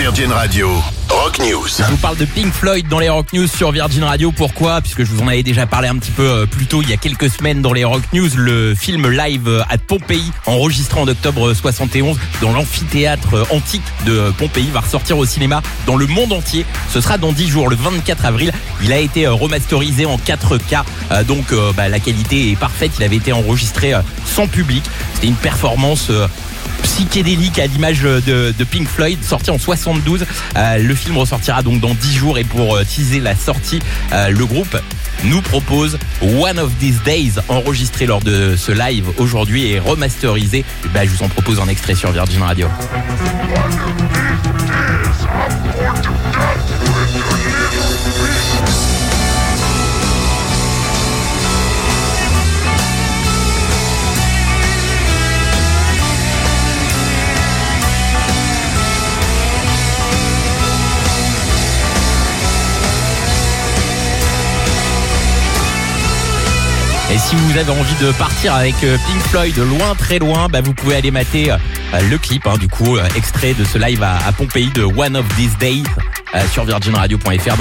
Virgin Radio, Rock News. Je vous parle de Pink Floyd dans les Rock News sur Virgin Radio. Pourquoi ? Puisque je vous en avais déjà parlé un petit peu plus tôt, il y a quelques semaines dans les Rock News. Le film live à Pompéi, enregistré en octobre 71 dans l'amphithéâtre antique de Pompéi, va ressortir au cinéma dans le monde entier. Ce sera dans 10 jours, le 24 avril. Il a été remasterisé en 4K, donc la qualité est parfaite. Il avait été enregistré sans public. C'était une performance psychédélique à l'image de Pink Floyd, sorti en 72. Le film ressortira donc dans 10 jours et pour teaser la sortie, le groupe nous propose One of These Days, enregistré lors de ce live aujourd'hui et remasterisé. Je vous en propose un extrait sur Virgin Radio. Et si vous avez envie de partir avec Pink Floyd loin, très loin, vous pouvez aller mater le clip, extrait de ce live à Pompéi de One of These Days sur virginradio.fr.